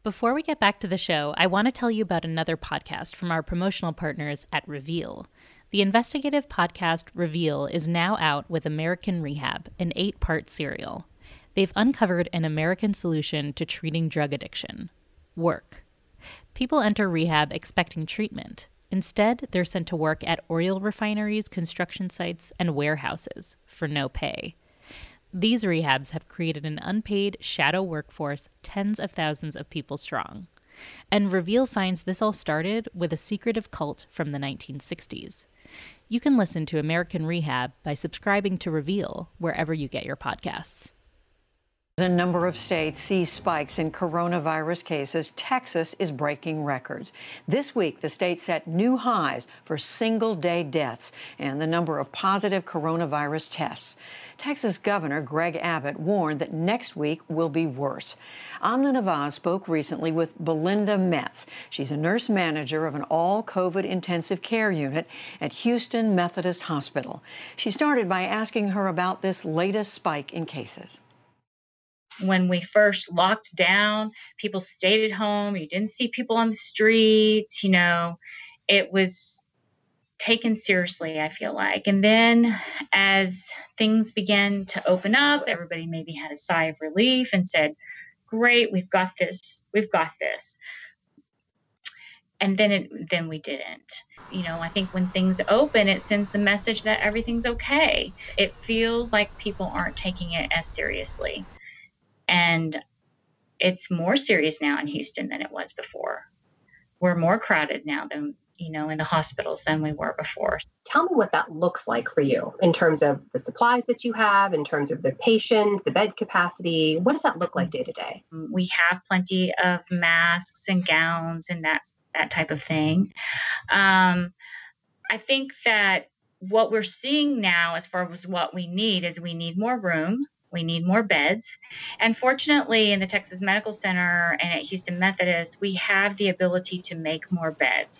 Before we get back to the show, I want to tell you about another podcast from our promotional partners at Reveal. The investigative podcast Reveal is now out with American Rehab, an 8-part serial. They've uncovered an American solution to treating drug addiction: work. People enter rehab expecting treatment. Instead, they're sent to work at oil refineries, construction sites, and warehouses for no pay. These rehabs have created an unpaid shadow workforce tens of thousands of people strong. And Reveal finds this all started with a secretive cult from the 1960s. You can listen to American Rehab by subscribing to Reveal wherever you get your podcasts. As a number of states see spikes in coronavirus cases, Texas is breaking records. This week, the state set new highs for single-day deaths and the number of positive coronavirus tests. Texas Governor Greg Abbott warned that next week will be worse. Amna Nawaz spoke recently with Belinda Metz. She's a nurse manager of an all-COVID intensive care unit at Houston Methodist Hospital. She started by asking her about this latest spike in cases. When we first locked down, people stayed at home. You didn't see people on the streets. It was taken seriously, I feel like. And then as things began to open up, everybody maybe had a sigh of relief and said, great, we've got this. And then we didn't. I think when things open, it sends the message that everything's okay. It feels like people aren't taking it as seriously. And it's more serious now in Houston than it was before. We're more crowded now than, in the hospitals than we were before. Tell me what that looks like for you in terms of the supplies that you have, in terms of the patient, the bed capacity. What does that look like day to day? We have plenty of masks and gowns and that type of thing. I think that what we're seeing now as far as what we need is we need more room. We need more beds. And fortunately, in the Texas Medical Center and at Houston Methodist, we have the ability to make more beds.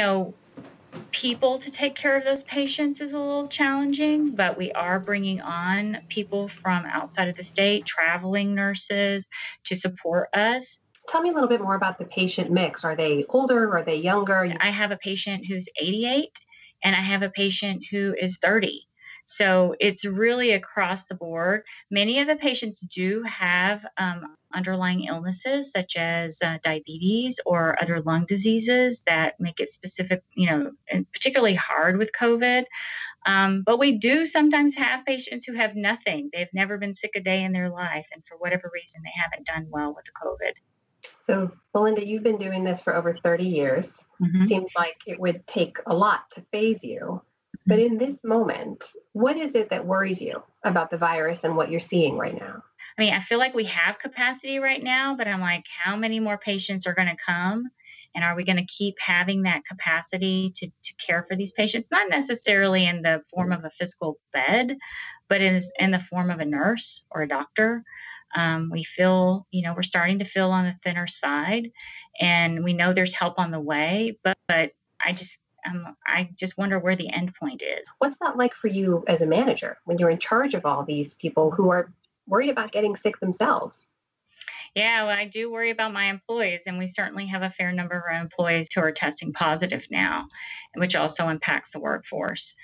People to take care of those patients is a little challenging, but we are bringing on people from outside of the state, traveling nurses to support us. Tell me a little bit more about the patient mix. Are they older? Are they younger? I have a patient who's 88 and I have a patient who is 30. So it's really across the board. Many of the patients do have underlying illnesses such as diabetes or other lung diseases that make it specific, and particularly hard with COVID. But we do sometimes have patients who have nothing. They've never been sick a day in their life. And for whatever reason, they haven't done well with the COVID. So, Belinda, you've been doing this for over 30 years. Mm-hmm. Seems like it would take a lot to phase you. But in this moment, what is it that worries you about the virus and what you're seeing right now? I feel like we have capacity right now, but I'm like, how many more patients are going to come? And are we going to keep having that capacity to care for these patients? Not necessarily in the form of a physical bed, but in the form of a nurse or a doctor. We feel, we're starting to feel on the thinner side, and we know there's help on the way, but I just wonder where the end point is. What's that like for you as a manager when you're in charge of all these people who are worried about getting sick themselves? Yeah, well, I do worry about my employees, and we certainly have a fair number of our employees who are testing positive now, which also impacts the workforce.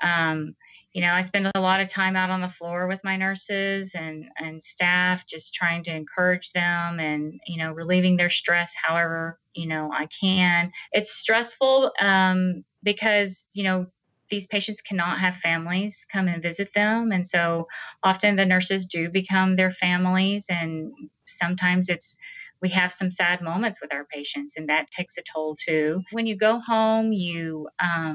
I spend a lot of time out on the floor with my nurses and staff, just trying to encourage them and, relieving their stress however, I can. It's stressful because, these patients cannot have families come and visit them. And so often the nurses do become their families. And sometimes we have some sad moments with our patients, and that takes a toll too. When you go home, you're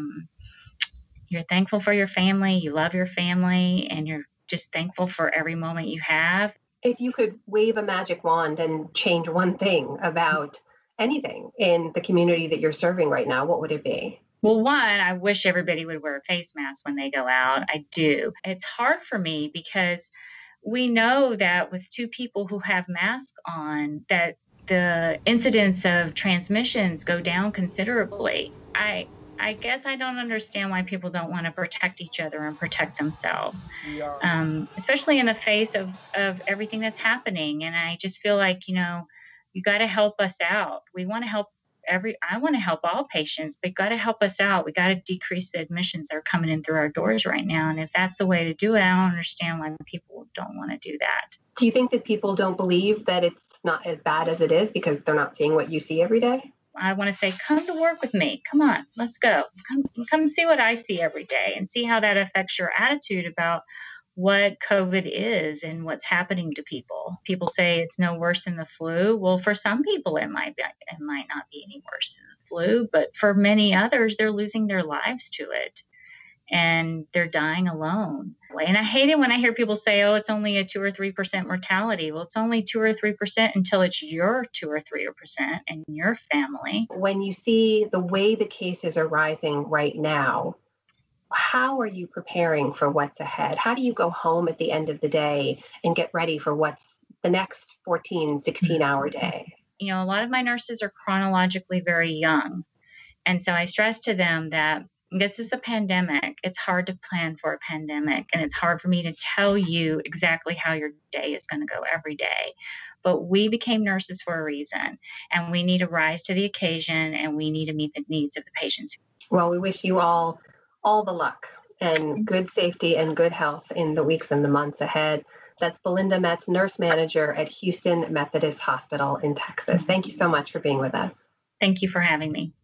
thankful for your family, you love your family, and you're just thankful for every moment you have. If you could wave a magic wand and change one thing about anything in the community that you're serving right now, what would it be? Well, one, I wish everybody would wear a face mask when they go out. I do. It's hard for me because we know that with two people who have masks on, that the incidence of transmissions go down considerably. I guess I don't understand why people don't want to protect each other and protect themselves, especially in the face of everything that's happening. And I just feel like, You got to help us out. We want to help I want to help all patients, but got to help us out. We got to decrease the admissions that are coming in through our doors right now. And if that's the way to do it, I don't understand why people don't want to do that. Do you think that people don't believe that it's not as bad as it is because they're not seeing what you see every day? I want to say, come to work with me. Come on, let's go. Come see what I see every day and see how that affects your attitude about what COVID is and what's happening to people. People say it's no worse than the flu. Well, for some people, it might not be any worse than the flu, but for many others, they're losing their lives to it and they're dying alone. And I hate it when I hear people say, oh, it's only a 2 or 3% mortality. Well, it's only 2 or 3% until it's your 2 or 3% and your family. When you see the way the cases are rising right now, how are you preparing for what's ahead? How do you go home at the end of the day and get ready for what's the next 14, 16-hour day? You know, a lot of my nurses are chronologically very young. And so I stress to them that this is a pandemic. It's hard to plan for a pandemic. And it's hard for me to tell you exactly how your day is going to go every day. But we became nurses for a reason. And we need to rise to the occasion and we need to meet the needs of the patients. Well, we wish you all the luck and good safety and good health in the weeks and the months ahead. That's Belinda Metz, nurse manager at Houston Methodist Hospital in Texas. Thank you so much for being with us. Thank you for having me.